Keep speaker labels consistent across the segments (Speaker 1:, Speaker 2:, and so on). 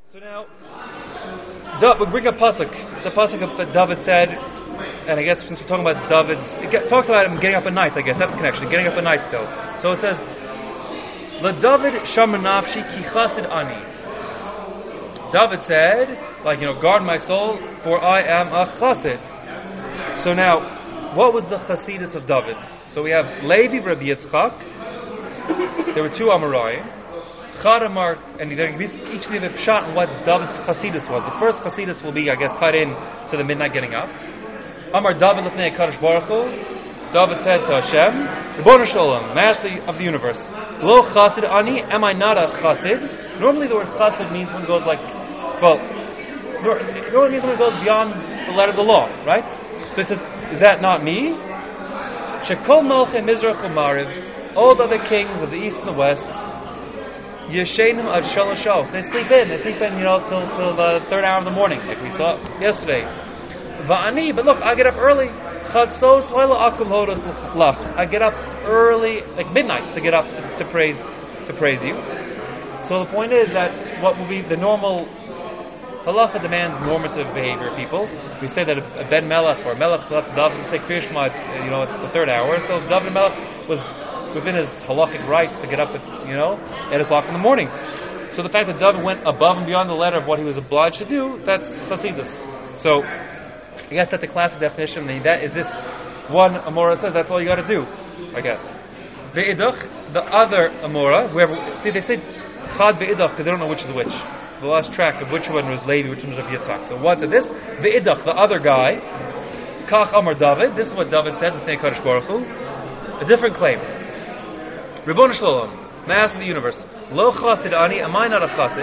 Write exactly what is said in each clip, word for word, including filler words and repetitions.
Speaker 1: So now, we bring a pasuk. It's a pasuk that David said, and I guess since we're talking about David's, it get, talks about him getting up at night. I guess that's the connection. Getting up at night still. So it says, "La David shamar nafshi ki chasid ani." David said, like you know, guard my soul, for I am a chassid. So now, what was the chassidus of David? So we have Levi Rabbi Yitzchak. There were two Amoraim. Chadamar, and they're each give a shot on what David's chassidus was. The first chassidus will be, I guess, cut in to the midnight getting up. Amar David lefnei Kadosh Baruch Hu. David said to Hashem, Ribono Shel Olam, Master of the universe, Lo chassid ani, am I not a chassid? Normally the word chassid means one goes like, well, normally means one goes beyond the letter of the law, right? So it says, is that not me? Shekol Malchei Mizrach u'Mariv, all the other kings of the east and the west, Yeshenim ad shalosh shos. They sleep in. They sleep in, you know, till till the third hour of the morning, like we saw yesterday. Va'ani, but look, I get up early. Chatzos laila akum hodos lach. I get up early, like midnight, to get up to, to praise to praise you. So the point is that what will be the normal halacha demands normative behavior. People, we say that a ben melech or melech left David to take Kriya Shema, you know, at the third hour. So David melech was within his halachic rights to get up at, you know, eight o'clock in the morning. So the fact that David went above and beyond the letter of what he was obliged to do, that's chassidus. So I guess that's a classic definition. And that is this one Amora says that's all you got to do, I guess. Ve'idach, the other Amora, whoever, see they say Chad ve'idach because they don't know which is which. They lost track of which one was Levi, which one was Rabbi Yitzchak. So what said this? Ve'idach, the other guy, Kach Amar David, this is what David said to Snei Kadosh Baruch Hu. A different claim. Ribono Shel Olam, Master of the universe, Lo chassid ani, am I not a chassid?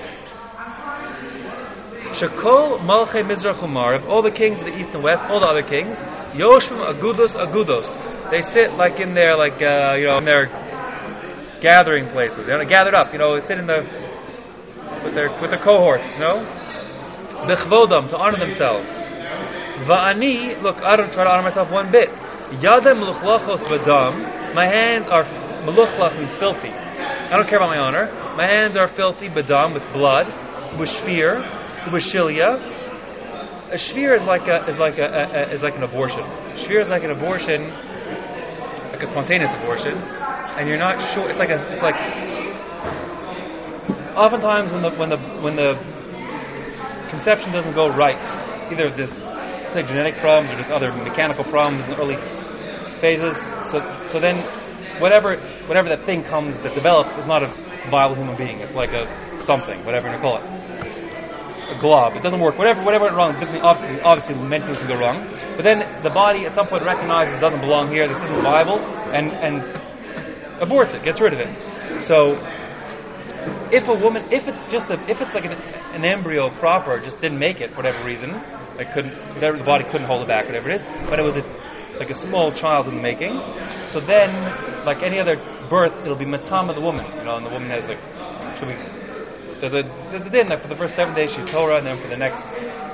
Speaker 1: Shekol Malchei Mizrach u'Mariv, all the kings of the east and west, all the other kings, Yoshvim agudos agudos. They sit like in their like uh, you know in their gathering places. They're gathered up, you know, they sit in the with their with their cohorts, you know, bechvodam, to honor themselves. Va'ani, look, I don't try to honor myself one bit. Yadem luchlachos badam. My hands are meluchlach means filthy. I don't care about my honor. My hands are filthy badam with blood, with shvir, with shilia. A shvir is like a is like a, a, a is like an abortion. Shvir is like an abortion, like a spontaneous abortion, and you're not sure. It's like a it's like. Oftentimes when the when the when the conception doesn't go right, either this say genetic problems or just other mechanical problems in the early phases. So, so then, whatever, whatever that thing comes that develops is not a viable human being. It's like a something, whatever you call it, a glob. It doesn't work. Whatever, whatever went wrong, obviously, obviously many things can go wrong. But then the body at some point recognizes it doesn't belong here. This isn't viable, and and aborts it, gets rid of it. So. If a woman, if it's just a, if it's like an, an embryo proper, just didn't make it for whatever reason, like couldn't, whatever the body couldn't hold it back, whatever it is, but it was a, like a small child in the making. So then, like any other birth, it'll be matam of the woman, you know, and the woman has like, should we? There's a there's a din that for the first seven days she's Torah, and then for the next,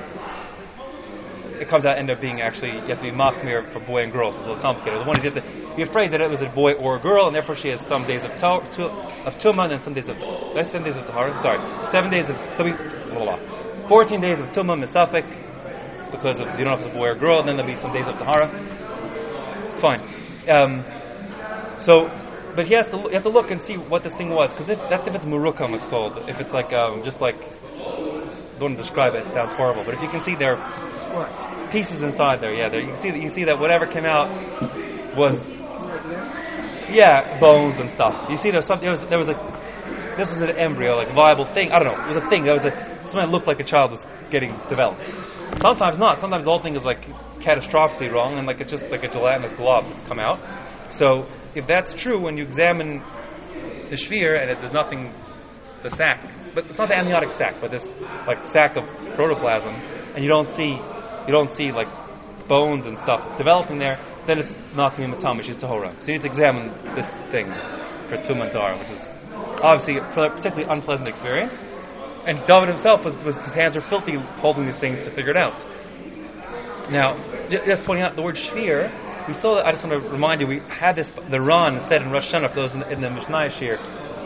Speaker 1: it comes out end up being actually you have to be machmir for boy and girl. So it's a little complicated. The one is you have to be afraid that it was a boy or a girl, and therefore she has some days of to, to, of tumah and some days of that's seven days of tahara. Sorry, seven days of blah, blah, blah. fourteen days of tumah misafek because of you don't know if it's a boy or a girl, and then there'll be some days of tahara. Fine. Um, so, but he has to you have to look and see what this thing was because if that's if it's murukam, it's called. If it's like um, just like don't describe it, it sounds horrible. But if you can see there are pieces inside there, yeah, there you can see that you see that whatever came out was yeah bones and stuff. You see there's something there was there was a this was an embryo like viable thing. I don't know. It was a thing. There was a something that looked like a child was getting developed. Sometimes not. Sometimes the whole thing is like catastrophically wrong and like it's just like a gelatinous glob that's come out. So if that's true, when you examine the shvir and it, there's nothing, the sac, but it's not the amniotic sac, but this like sac of protoplasm, and you don't see, you don't see like bones and stuff developing there, then it's not going to be matama, she's tahora. So you need to examine this thing for tumah and tahara, which is obviously a particularly unpleasant experience. And David himself was, was his hands are filthy holding these things to figure it out. Now, just pointing out the word shvir. We saw that, I just want to remind you, we had this, the Ran said in Rosh Hashanah, for those in the, in the Mishnah Shir,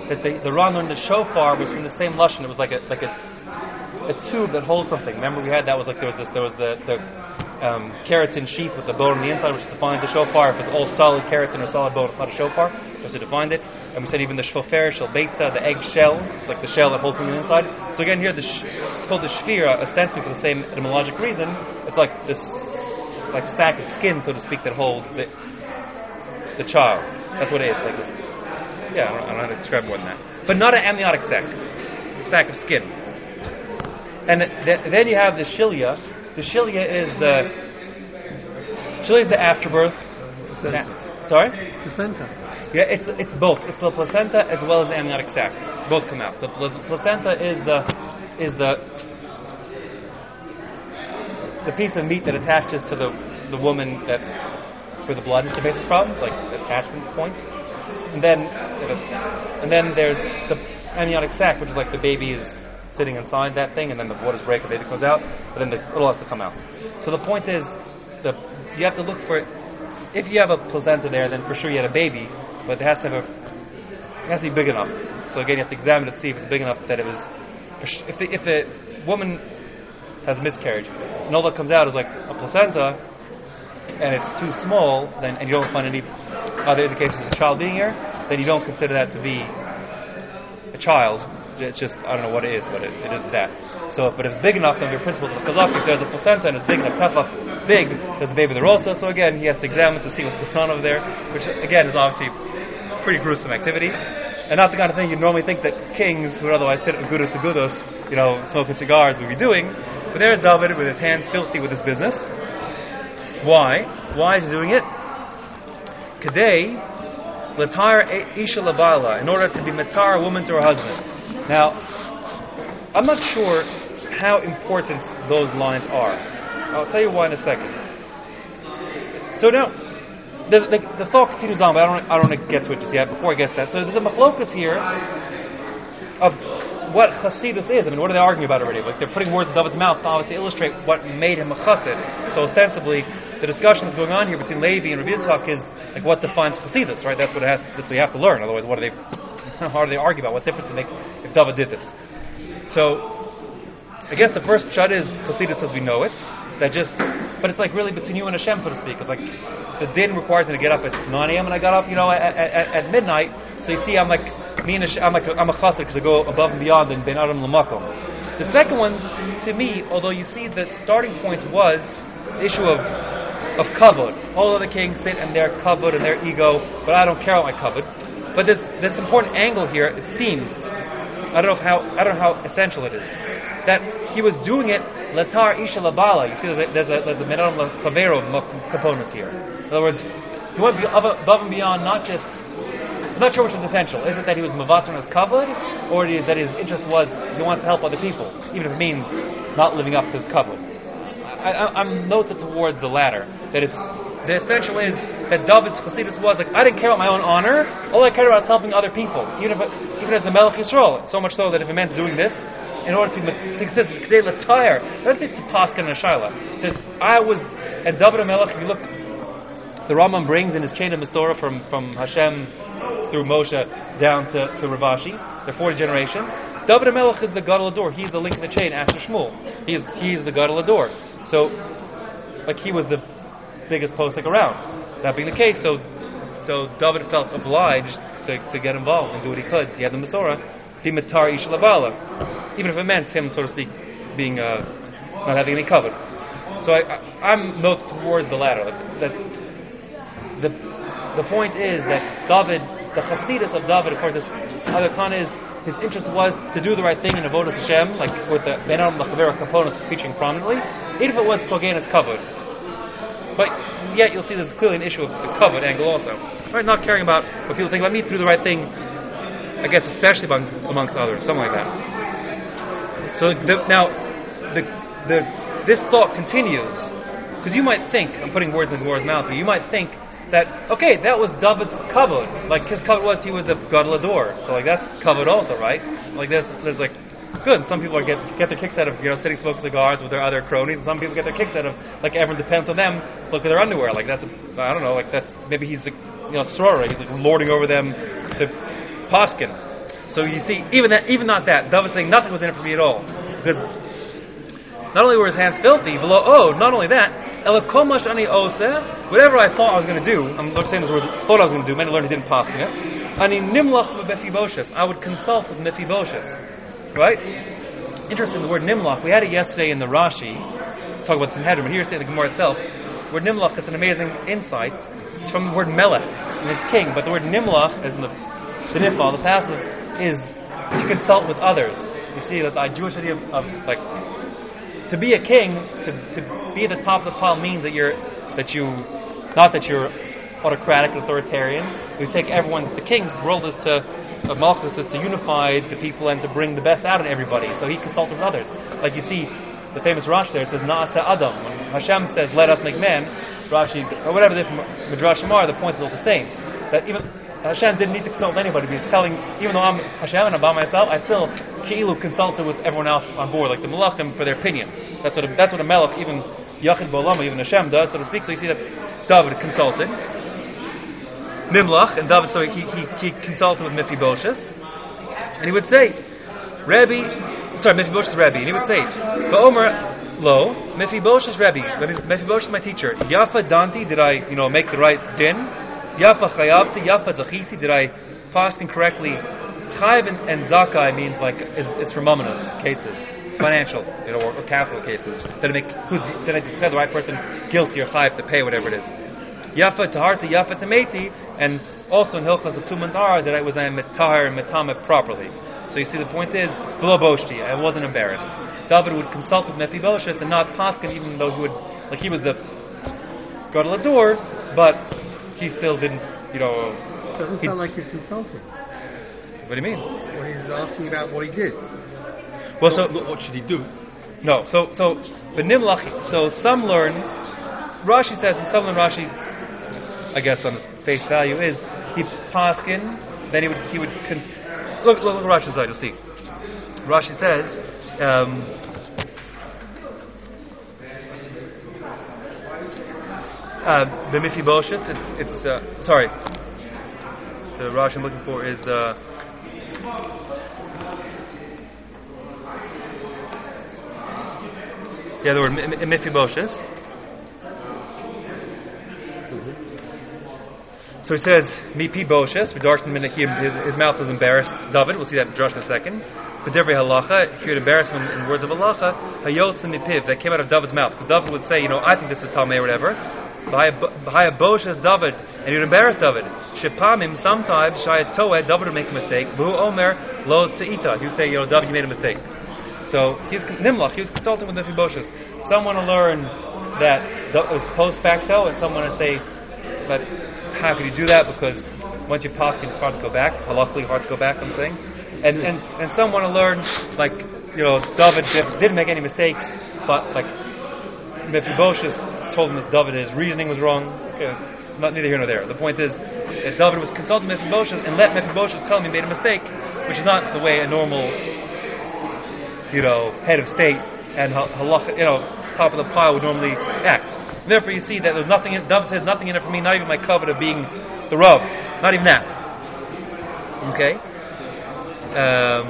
Speaker 1: that the the Ran learned the shofar was from the same lashon. It was like a like a a tube that holds something. Remember we had that was like there was this there was the the um, keratin sheath with the bone on the inside, which defines the shofar. If it's all solid keratin or solid bone, it's not a shofar. That's what defined it. And we said even the shofar shel beitza, the egg shell, it's like the shell that holds something on the inside. So again here the sh- it's called the shvira, ostensibly for the same etymologic reason. It's like this like sack of skin, so to speak, that holds the the child. That's what it is. Like this. Yeah, I don't, I don't know how to describe more than that. But not an amniotic sac, sack of skin. And th- then you have the shilia. The shilia is the shilia is the afterbirth. Na- sorry?
Speaker 2: Placenta.
Speaker 1: Yeah, it's it's both. It's the placenta as well as the amniotic sac. Both come out. The pl- placenta is the is the the piece of meat that attaches to the the woman that for the blood interfaces problem. It's like the attachment point. And then and then there's the amniotic sac, which is like the baby is sitting inside that thing, and then the waters break, the baby comes out, but then the little has to come out. So the point is, the you have to look for if you have a placenta there, then for sure you had a baby, but it has to have a it has to be big enough. So again, you have to examine it to see if it's big enough that it was. If the if the woman has a miscarriage, and all that comes out is like a placenta, and it's too small, then and you don't find any other indications of the child being here, then you don't consider that to be a child. It's just, I don't know what it is, but it, it is that. So, but if it's big enough, then your principle is chazak. If there's a placenta and it's big enough, tefach big, there's a baby there also. So again, he has to examine to see what's going on over there, which again is obviously pretty gruesome activity, and not the kind of thing you'd normally think that kings who would otherwise sit at gudos to gudos, you know, smoking cigars would be doing. But there's David with his hands filthy with his business. Why? Why is he doing it? Kadei Latar Isha Labala, in order to be matar a woman to her husband. Now, I'm not sure how important those lines are. I'll tell you why in a second. So now, the, the, the thought continues on, but I don't, I don't want to get to it just yet. Before I get to that, so there's a machlokus here of what Chassidus is. I mean, what are they arguing about already? Like they're putting words in David's mouth to obviously illustrate what made him a Chassid. So ostensibly, the discussion that's going on here between Levi and Rabbi Yitzchak is like what defines Chassidus, right? That's what it has. That's what you have to learn. Otherwise, what are they? How do they argue about what difference it make if David did this? So, I guess the first shot is Chassidus as we know it. That just, but it's like really between you and Hashem, so to speak. It's like the din requires me to get up at nine a.m. and I got up, you know, at, at, at midnight. So you see, I'm like me and Hashem, I'm like a, I'm a chassid because I go above and beyond in Ben Adam Lamakom. The second one, to me, although you see the starting point was the issue of of kavod. All other kings sit and their kavod and their ego, but I don't care about my kavod. But there's this important angle here. It seems. I don't know how I don't know how essential it is that he was doing it latar isha labala. You see, there's a there's a, there's a meron chavero components here. In other words, he went above and beyond. Not just, I'm not sure which is essential. Is it that he was mavatar on his kavod, or that his interest was he wants to help other people, even if it means not living up to his kavod? I, I, I'm noted towards the latter. That it's the essential is that David's Chassidus was like, I didn't care about my own honor. All I cared about is helping other people, even if even as the Melech Yisrael. So much so that if it meant doing this in order to to exist, they retire. Let's say to Paskin and Shaila. It says I was and David and Melech. If you look, the Rambam brings in his chain of Masorah from from Hashem through Moshe down to to Rav Ashi. There are forty generations. David and Melech is the Gadol Ador. He's the link in the chain after Shmuel. He's he's the Gadol Ador. So, like he was the biggest posek around. That being the case, so so David felt obliged to, to get involved and do what he could. He had the Masorah, he matar ish labala, even if it meant him, so to speak, being uh, not having any cover. So I, I, I'm not towards the latter. Like, that the the point is that David, the Chassidus of David, according to other Tana, is his interest was to do the right thing in Avodas Hashem, like with the Ben Adam L'Chavera components featuring prominently, even if it was Kogena's covered. But yet you'll see there's clearly an issue of the covered angle also. Right? Not caring about what people think about me to do the right thing, I guess especially among, amongst others, something like that. So the, now, the, the, this thought continues, because you might think, I'm putting words in Gemara's mouth, but you might think that, okay, that was David's kavod. Like his kavod was he was the Gadol Ador. So like that's kavod also, right? Like there's there's like good. Some people are get get their kicks out of, you know, sitting smoking cigars with their other cronies, and some people get their kicks out of like everyone depends on them. Look at their underwear. Like that's a, I don't know, like that's maybe he's a, you know, soror, he's like lording over them to Paskin. So you see, even that, even not that, David saying nothing was in it for me at all, because not only were his hands filthy, below, oh, not only that, elakomash ani ose, whatever I thought I was going to do, I'm not saying this word, thought I was going to do, many learned he didn't pass it. Ani nimlach Mephibosheth, I would consult with Mephibosheth, right? Interesting, the word nimlach, we had it yesterday in the Rashi, talk about Sanhedrin, but here it's in the Gemara itself. The word nimlach, it's an amazing insight. It's from the word melech, and it's king, but the word nimlach, as in the the nifal, the passive, is to consult with others. You see, that the Jewish idea of, of like, to be a king, to, to be at the top of the pile means that you're, that you, not that you're autocratic, authoritarian. You take everyone, the king's role is to, of Malchus is to unify the people and to bring the best out of everybody. So he consults with others. Like you see, the famous Rashi there, it says, Na'asa Adam. When Hashem says, let us make man, Rashi, or whatever the Midrash Shamar, the point is all the same. That even Hashem didn't need to consult with anybody, but he's telling, even though I'm Hashem and I'm by myself, I still Ki'ilu consulted with everyone else on board, like the Malachim for their opinion. That's what a, that's what a Melech, even Yachid Bolama, even Hashem does, so to speak. So you see that David consulted. Nimlach, and David, so he, he, he consulted with Mephibosheth, and he would say, Rabbi, sorry, Mephibosheth's Rabbi, and he would say, Va'omer lo, Mephibosheth's Rabbi, Mephibosheth's my teacher, Yafa Danti, did I, you know, make the right din? Yafa Chayavti, Yafa Zachiti, did I fasting correctly? Chayav and, and Zakai means like, is, is for mominous cases, financial, you know, or, or capital cases. Did I make, who, did I declare the right person guilty or chayav to pay whatever it is? Yafa Taharti, Yafa Tameti, and also in Hilchas of Tuman Tahara that I was I Metahar and Metame properly. So you see, the point is, below Boshti, I wasn't embarrassed. David would consult with Mephibosheth and not Paskin, even though he would, like he was the Gadol Ador, but he still didn't, you know.
Speaker 2: It doesn't sound like he's consulting.
Speaker 1: What do you mean?
Speaker 2: Well, he's asking about what he did.
Speaker 1: Well, so
Speaker 2: what, what should he do?
Speaker 1: No, so so the Nimlach. So some learn. Rashi says, and some learn Rashi, I guess on his face value is he paskin. Then he would he would cons- look look look Rashi's side. You'll see. Rashi says. Um, uh, the Mephibosheth. It's it's uh, sorry. The Rashi I'm looking for is. Uh, Yeah, the word Mephibosheth. So he says, Mipi Bosheth, his, his mouth was embarrassed. David, we'll see that in Josh in a second. But every halacha, here the embarrassment in words of halacha, hayotz and mipiv, that came out of David's mouth. Because David would say, you know, I think this is Talmei or whatever. B'haya Bosheth David, and he would embarrass David. Shepamim, sometimes, Shaya Toeh, David would make a mistake. B'hu Omer, Lo Te'ita, he would say, you know, David, you made a mistake. So he's Nimlach. He was consulting with Mephibosheth. Some want to learn that it was post facto, and some want to say, but how could you do that? Because once you pass, it's hard to go back. Halachically, hard to go back. I'm saying, and and and some want to learn like you know David didn't make any mistakes, but like Mephibosheth told him that David his reasoning was wrong. Okay, not neither here nor there. The point is that David was consulting Mephibosheth and let Mephibosheth tell him he made a mistake, which is not the way a normal, you know, head of state and halacha, you know, top of the pile would normally act. And therefore, you see that there's nothing. In, David says nothing in it for me, not even my covet of being the Rav, not even that. Okay. Um,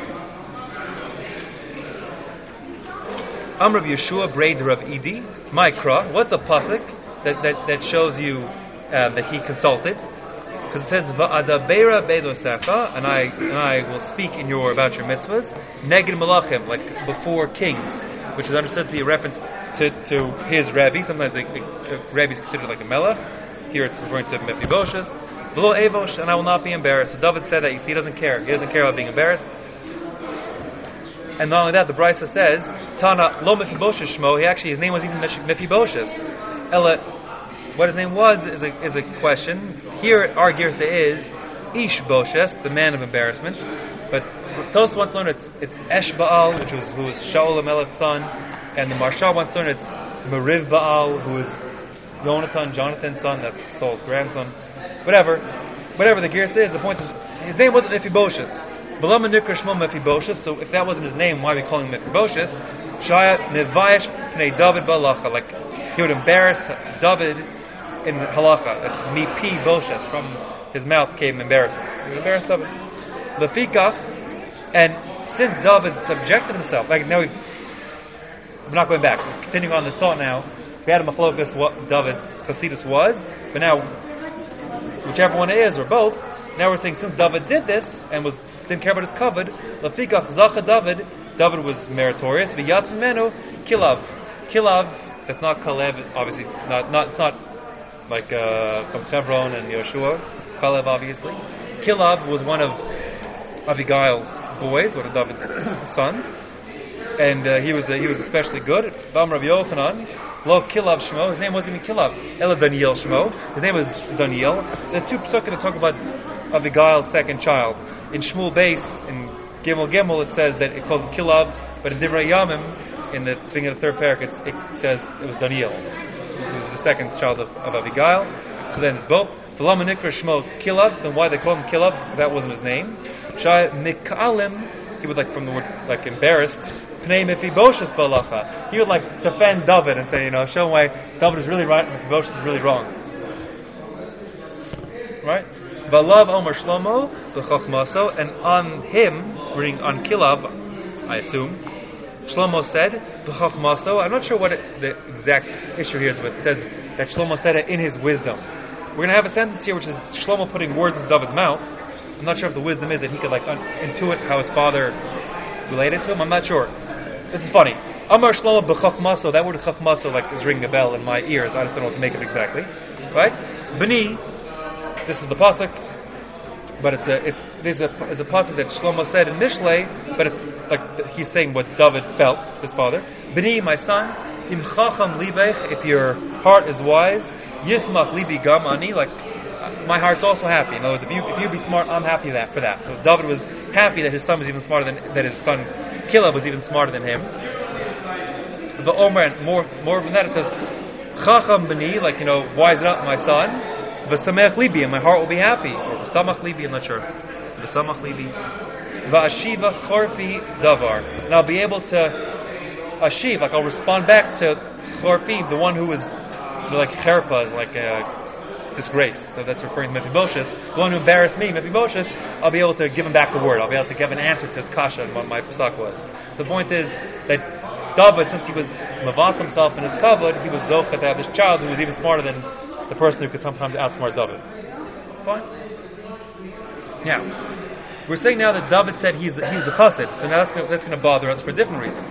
Speaker 1: I'm Rav Yeshua, braid Rav Idi, Mikra. What's the pasuk that that that shows you um, that he consulted? Because it says Va'adabeira Beidosecha, and I and I will speak in your about your mitzvahs. Neged Malachim, like before kings, which is understood to be a reference to, to his Rebbe. Sometimes a, a, a Rebbe is considered like a melech. Here it's referring to Mephibosheth. Below Avosh, and I will not be embarrassed. So David said that. You see, he doesn't care. He doesn't care about being embarrassed. And not only that, the Brisa says Tana Lo Mephibosheth Shmo. He actually his name was even Mephibosheth. Ella. What his name was is a, is a question. Here, our girsa is Ish Boshes, the man of embarrassment. But Tosfos wants to learn it's it's Esh Baal, which was who was Shaul HaMelech's son, and the Marshal wants to learn it's Meriv Baal, who is Jonathan, Jonathan's son, that's Saul's grandson. Whatever, whatever the girsa is, the point is his name wasn't Mephibosheth. B'lama Nikra Shmo Mephibosheth. So if that wasn't his name, why are we calling him Mephibosheth? Shaya Nevayesh Pnei David Balacha, like he would embarrass David. In halacha, that's mipi boshes, from his mouth came embarrassment. He was embarrassed of it. Lefikach, and since David subjected himself, like now we, we're not going back. We're continuing on this thought now. We had a machlokas what David's chasidus was, but now whichever one it is or both. Now we're saying since David did this and was didn't care about his covet, Lefikach zacha David. David was meritorious. V'yatz menu kilav, kilav. That's not Kalev. Obviously, not not it's not like uh, from Hebron and Yeshua. Kalev, obviously. Kilav was one of Abigail's boys, one of David's sons, and uh, he was uh, he was especially good. Bam Rabbi Yochanan, lo Kilav Shmo. His name wasn't even Kilav. Ela Daniel Shmo. His name was Daniel. There's two psukim to talk about Abigail's second child. In Shmuel Beis, in Gimel Gimel, it says that it calls him Kilav, but in Divrei Yamim, in the beginning of the third parak, it says it was Daniel. He was the second child of, of Abigail. So then it's both. V'lama Nikra Shmo Kilav. Then why they call him Kilav? That wasn't his name. Shai Mikalim. He would like from the word like embarrassed. Pnei Mephibosheth Balacha. He would like defend David and say, you know, show him why David is really right and Mephibosheth is really wrong. Right? Valav Omer Shlomo B'Chachmaso, and on him, reading on Kilav, I assume, Shlomo said B'Chachmaso. I'm not sure what it, the exact issue here is, but it says that Shlomo said it in his wisdom. We're going to have a sentence here which is Shlomo putting words in David's mouth. I'm not sure if the wisdom is that he could like un- intuit how his father related to him. I'm not sure. This is funny. Amar Shlomo B'Chachmaso. That word Chachmaso like is ringing a bell in my ears. I just don't know what to make of exactly. Right? B'ni. This is the pasuk, but it's a it's there's a it's a pasuk that Shlomo said in Mishlei, but it's like he's saying what David felt, his father. B'ni, my son, im chacham libech, if your heart is wise, yismach libi gam ani, like my heart's also happy. In other words, if you if you be smart, I'm happy that for that. So David was happy that his son was even smarter than that his son Kilav was even smarter than him. The Omer, and more more than that, it says chacham b'ni, like you know, wisen up, my son. V'samech libi, and my heart will be happy. Or v'samach libi, I'm not sure. V'samach libi. V'ashiva chorfi davar. And I'll be able to ashiv, like I'll respond back to chorfi, the one who was, you know, like cherpa is like a disgrace. So that's referring to Mephibosheth. The one who embarrassed me, Mephibosheth, I'll be able to give him back the word. I'll be able to give an answer to his kasha and what my psak was. The point is that David, since he was mavat himself in his kavod, he was zocha to have this child who was even smarter than the person who could sometimes outsmart David. Fine. Now, we're saying now that David said he's he's a chassid, so now that's gonna, that's going to bother us for a different reason.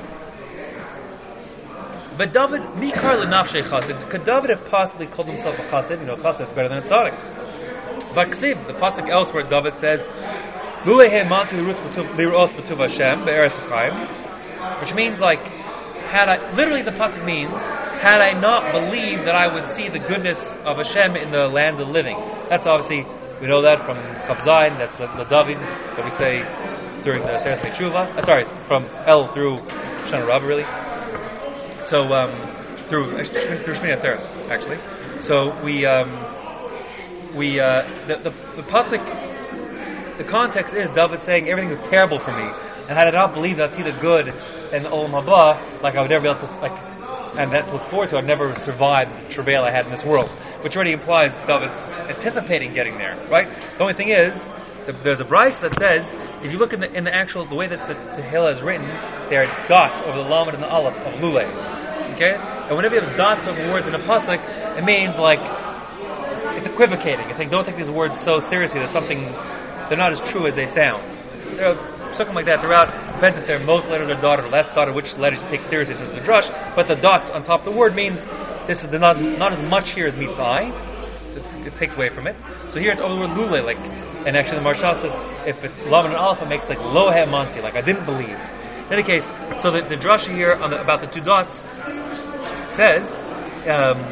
Speaker 1: But David, mikar lenafshe chassid, could David have possibly called himself a chassid? You know, chassid is better than a tzaddik. But Ksiv, the pasuk elsewhere, David says, "Lulehe manti liros b'tuv Hashem be'eretz Chaim," which means like, had I literally the pasuk means. Had I not believed that I would see the goodness of Hashem in the land of the living. That's obviously, we know that from Chav Zayin, that's the, the David that we say during the Seres Mechuvah. Uh, sorry, from El through Shana Rabbah, really. So, um, through, through Shmini Atzeres, actually. So, we, um, we, uh, the, the, the pasuk, the context is David saying everything was terrible for me. And had I not believed I'd see the good in the Olam Haba, like I would never be able to, like, and that to look forward to, I'd never survived the travail I had in this world, which already implies David's anticipating getting there, right? The only thing is, the, there's a brayso that says, if you look in the in the actual, the way that the Tehillah is written, there are dots over the Lamed and the Aleph of Lulei, okay? And whenever you have dots over words in a pasuk, it means like, it's equivocating. It's like, don't take these words so seriously, there's something, they're not as true as they sound. There are something like that throughout. Depends if they're most letters are dotted or less dotted, which letters you take seriously to the drush. But the dots on top of the word means this is the not, not as much here as meets the eye. So it takes away from it. So here it's over the word lule, like, and actually the Marsha says if it's lamed and aleph, it makes like lo he manti, like I didn't believe. In any case, so the, the drasha here on the, about the two dots says. Um,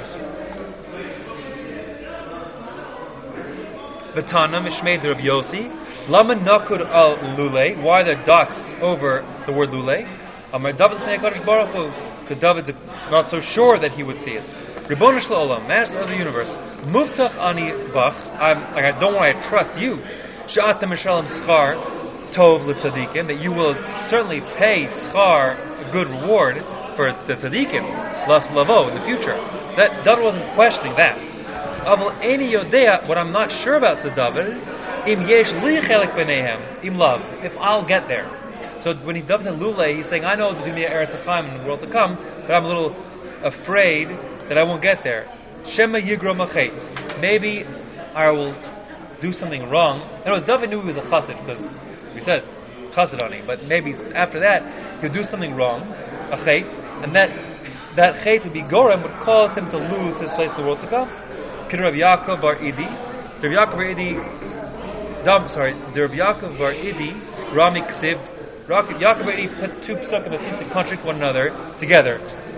Speaker 1: V'tana mishmei de Rabbi Yossi lama nakud al lule. Why are there dots over the word lule? Amar David l'fnei Hakadosh Baruch Hu, because David's not so sure that he would see it. Ribono shel olam, master of the universe, muftach ani bach. I'm like I don't want to trust you. She'ata mishalem schar tov l'tzadikim, that you will certainly pay schar, a good reward for the tzadikim, las lavo in the future. That David wasn't questioning that. What I'm not sure about, says David, Im yesh li chelik b'neihem, im love, if I'll get there. So when he dubs in Lule, he's saying, I know there's going to be an Eretz Chaim in the world to come, but I'm a little afraid that I won't get there. Shema Yigro Machet. Maybe I will do something wrong. And it was David knew he was a chassid, because we said chassid on him, but maybe after that, he'll do something wrong, a chet, and that that chet would be Gorem, would cause him to lose his place in the world to come. Kid Rav Yaakov Bar Idi. Rav Yaakov Bar Idi, Dam, sorry, the Rav Yaakov Bar Idi, Rami Ksiv, Yaakov Bar Idi put two psukim that seem to contradict one another together.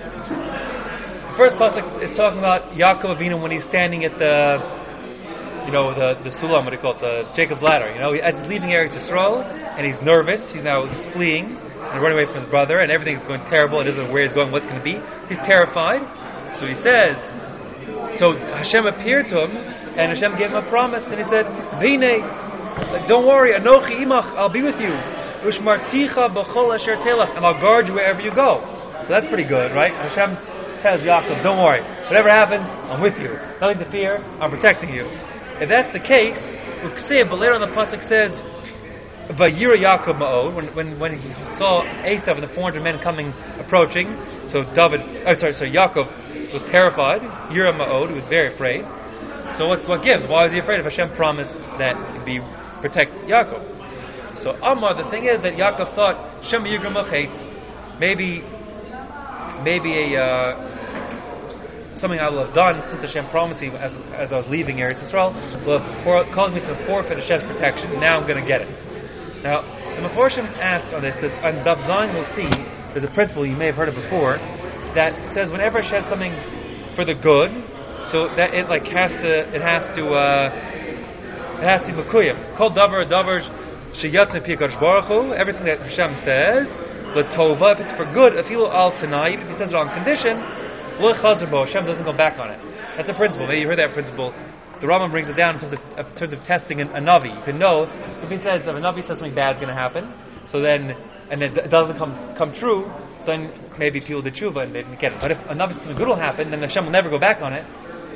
Speaker 1: The first pasuk is talking about Yaakov Avinu when he's standing at the, you know, the the sulam, what do you call it, the Jacob's ladder. You know, as he's leaving Eretz Yisrael, and he's nervous. He's now he's fleeing and running away from his brother, and everything's going terrible. He doesn't know where he's going, what's going to be. He's terrified. So he says, so Hashem appeared to him, and Hashem gave him a promise, and he said, "V'nei, don't worry, Anochi imach, I'll be with you. Ushmarticha b'chol asher telach, and I'll guard you wherever you go." So that's pretty good, right? Hashem tells Yaakov, don't worry, whatever happens, I'm with you. Nothing to fear, I'm protecting you. If that's the case, but later on the pasuk says, Vayira Yaakov ma'od, when when when he saw Esav and the four hundred men coming, approaching, so David, oh, sorry, so Yaakov was terrified. Yira ma'od, he was very afraid. So what what gives? Why was he afraid if Hashem promised that he'd be protect Yaakov? So Amar, the thing is that Yaakov thought Shem Yigram Machetz, maybe maybe a uh, something I will have done since Hashem promised me as as I was leaving Eretz Yisrael will have for, caused me to forfeit Hashem's protection. Now I'm going to get it. Now the Meforshim ask on this that on Daf Zayin we'll see there's a principle you may have heard of before that says whenever Hashem does something for the good, so that it like has to it has to uh, it has to be mekuyim. Kol davar davar sheyatz mi Kadosh Baruch Hu. Everything that Hashem says, l'tova, if it's for good, afilu al tanai, if He says it on condition, lo chazer bo, Hashem doesn't go back on it. That's a principle. Maybe you heard that principle. The Rambam brings it down in terms of, in terms of testing a, a navi. You can know if he says if a navi says something bad is going to happen, so then and it, it doesn't come come true, so then maybe people did tshuva and they didn't get it. But if a navi says something good will happen, then Hashem will never go back on it,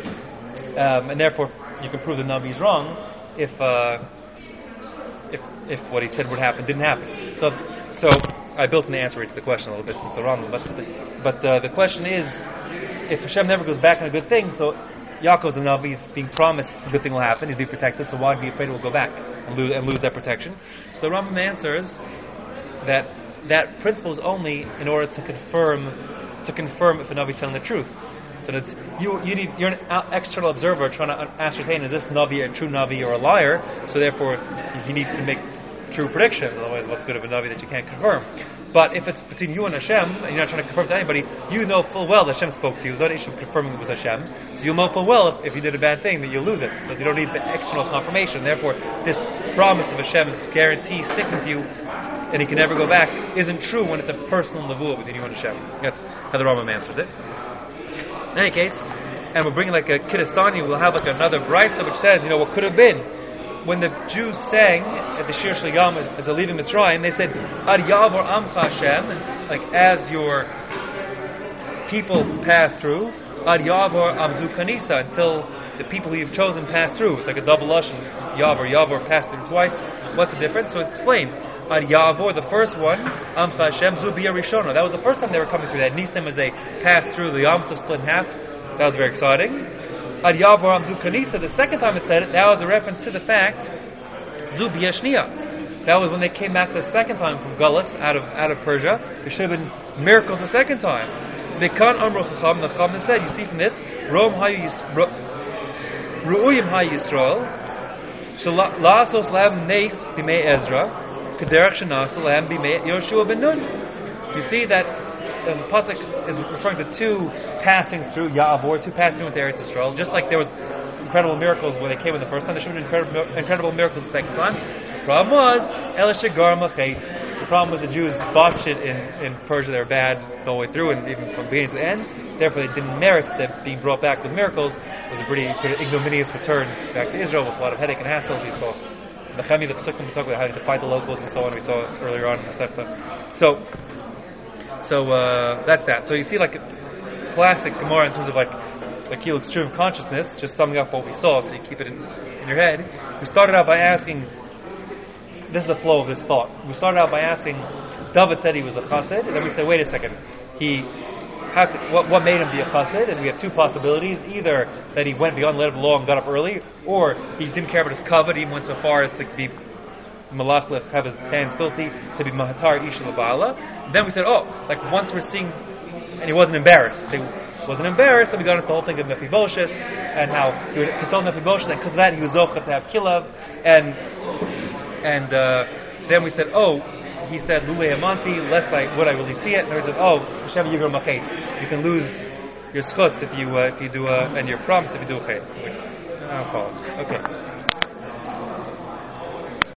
Speaker 1: um, and therefore you can prove the navi is wrong if uh, if if what he said would happen didn't happen. So so I built an answer to the question a little bit with the Rambam, but the, but uh, the question is if Hashem never goes back on a good thing, so Yaakov's the Navi, he's being promised a good thing will happen, he'll be protected, so why be afraid it will go back and lose, and lose that protection? So the Rambam answers that that principle is only in order to confirm to confirm if a Navi is telling the truth. So that you you need you're an external observer trying to ascertain is this Navi a true Navi or a liar. So therefore you need to make true predictions. Otherwise, what's good of a Navi that you can't confirm? But if it's between you and Hashem, and you're not trying to confirm to anybody, you know full well that Hashem spoke to you. There's no issue confirming it was Hashem. So you'll know full well if, if you did a bad thing that you'll lose it. But you don't need the external confirmation. Therefore, this promise of Hashem's guarantee sticking with you, and He can never go back, isn't true when it's a personal nevuah between you and Hashem. That's how the Rambam answers it. In any case, and we're bringing like a Kiddusani, we'll have like another brisa which says, you know, what could have been. When the Jews sang at the Shir Shel Yom as, as they're leaving Mitzrayim, they said, Ad Yavor Amcha Hashem, like as your people pass through, Ad Yavor Amdu Kanisa, until the people who you've chosen pass through. It's like a double lashon, Yavor, Yavor passed through twice. What's the difference? So explain. Ad Yavor, the first one, Amcha Hashem, Zubiya Rishona. That was the first time they were coming through that Nisim as they passed through the Yom Suf split in half. That was very exciting. Ad Yavor Amdu Kanisa, the second time it said it, that was a reference to the fact Zub Yeshnia. That was when they came back the second time from Gullus, out of out of Persia. There should have been miracles the second time. Mekan Amru Chacham, the Chacham said, you see from this, Rom Hayu Ru'uyim Hayu Yisrael, La'asos Lahem Neis B'mei Ezra, Kederach Shanasa Lahem B'mei Yoshua Ben Nun. You see that the pasuk is referring to two passings through Ya'avor, two passings with Eretz Yisrael. Just like there was incredible miracles when they came in the first time, there should have been incredible, incredible miracles the second time. The problem was Elishagar Machetz. The problem was the Jews botched it in, in Persia. They were bad the whole way through, and even from beginning to the end. Therefore, they didn't merit to being brought back with miracles. It was a pretty sort of ignominious return back to Israel with a lot of headache and hassles. We saw the Chemi, the Pesukim, we talked about how to fight the locals and so on. We saw earlier on in the Sefta. So. So uh, that's that. So you see, like a classic Gemara in terms of like like Kiel extreme consciousness, just summing up what we saw, so you keep it in, in your head. We started out by asking. This is the flow of this thought. We started out by asking. David said he was a chassid, and then we said, wait a second. He, how, what, what made him be a chassid? And we have two possibilities: either that he went beyond the letter of the law and got up early, or he didn't care about his covet. He even went so far as to be malachlich, have his hands filthy, to be mahatar isha l'ba'ala. Then we said, oh, like once we're seeing, and he wasn't embarrassed. So he wasn't embarrassed, and we got into the whole thing of Mephibosheth, and how he would consult Mephibosheth, and because of that he was zochah to have kilav, and and uh, then we said, oh, he said, Lule Amanti, lest I would I really see it, and we said, oh, Hashem Yigur Machet, you can lose your schus if you uh, if you do a, and your promise if you do a chet. So we, I'll call it. Okay.